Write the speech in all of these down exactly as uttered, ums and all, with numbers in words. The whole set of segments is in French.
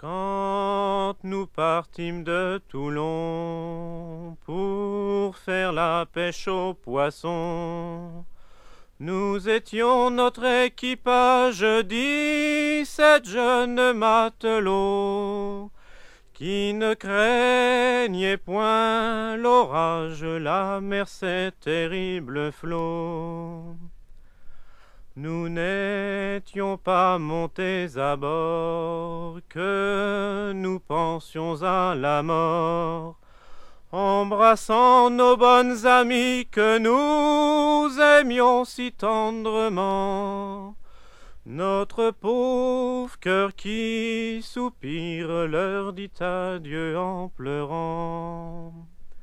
Quand nous partîmes de Toulon pour faire la pêche aux poissons, nous étions notre équipage dix-sept jeunes matelots qui ne craignaient point l'orage, la mer, ces terribles flots. Nous n'étions pas montés à bord, que nous pensions à la mort, embrassant nos bonnes amies que nous aimions si tendrement. Notre pauvre cœur qui soupire leur dit adieu en pleurant.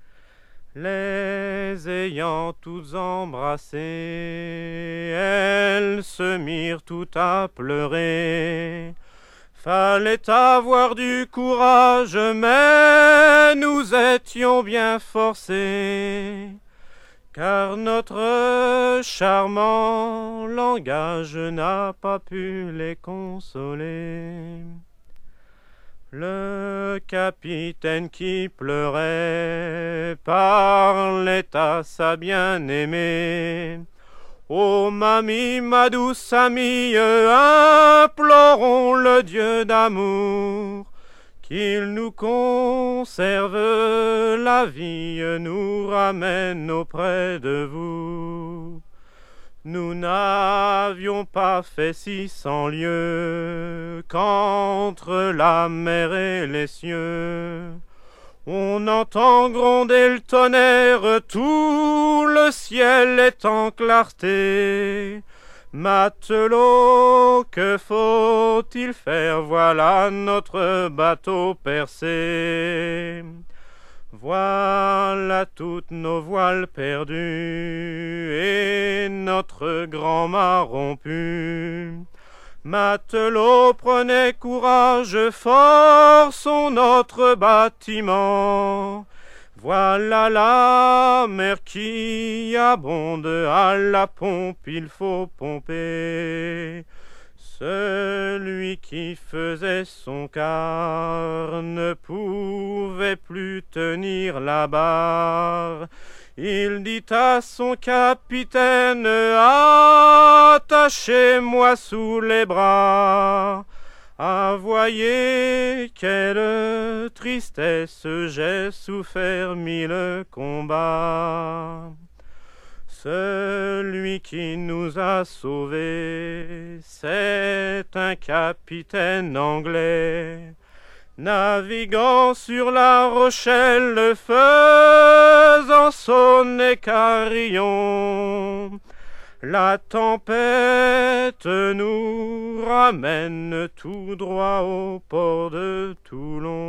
Les ayant toutes embrassées, elles se mirent toutes à pleurer. Fallait avoir du courage, mais nous étions bien forcés, car notre charmant langage n'a pas pu les consoler. Le capitaine qui pleurait parlait à sa bien-aimée. « Ô mamie, ma douce amie, implorons le Dieu d'amour, qu'il nous conserve la vie, nous ramène auprès de vous. » Nous n'avions pas fait six cents lieues qu'entre la mer et les cieux on entend gronder le tonnerre, tout le ciel est en clarté. Matelot, que faut-il faire? Voilà notre bateau percé. Voilà toutes nos voiles perdues et notre grand mât rompu. Matelot, prenez courage, forçons notre bâtiment. Voilà la mer qui abonde, à la pompe il faut pomper. Celui qui faisait son quart ne pouvait plus tenir la barre. Il dit à son capitaine, attachez-moi sous les bras. Ah, voyez quelle tristesse, j'ai souffert mille combats. Celui qui nous a sauvés, c'est un capitaine anglais, naviguant sur la Rochelle, faisant sonner carillon. La tempête nous ramène tout droit au port de Toulon.